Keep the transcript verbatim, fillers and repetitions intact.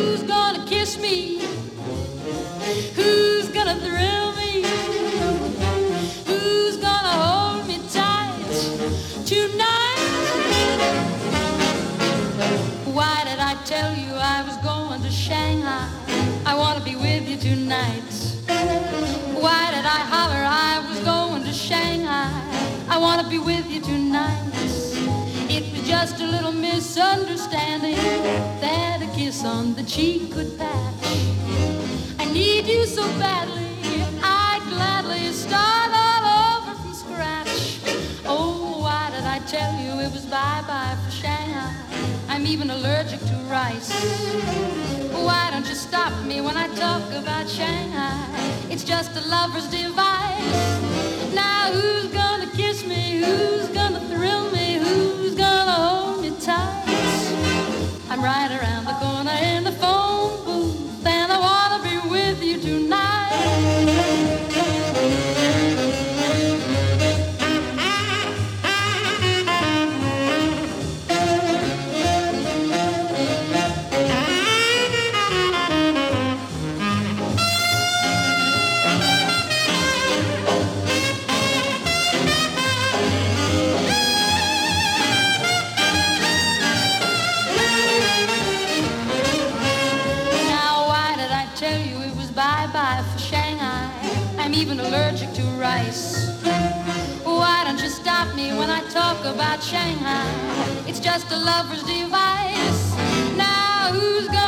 who's gonna kiss me? Who's gonna thrill me? Who's gonna hold me tight tonight? Why did I tell you I was going to Shanghai? I want to be with you tonight. Why did I holler I was going to Shanghai? I want to be with you tonight. It was just a little misunderstanding that a kiss on the cheek could patch. I need you so badly, I'd gladly start all over from scratch. Oh, why did I tell you it was bye-bye for Shanghai? I'm even allergic to rice. Why don't you stop me when I talk about Shanghai? It's just a lover's device. Now who's gonna kiss me? Who's gonna thrill me? Who's gonna hold me tight? I'm right around the corner in the phone booth, and I wanna be with you tonight. I'm even allergic to rice. Why don't you stop me when I talk about Shanghai? It's just a lover's device. Now who's gonna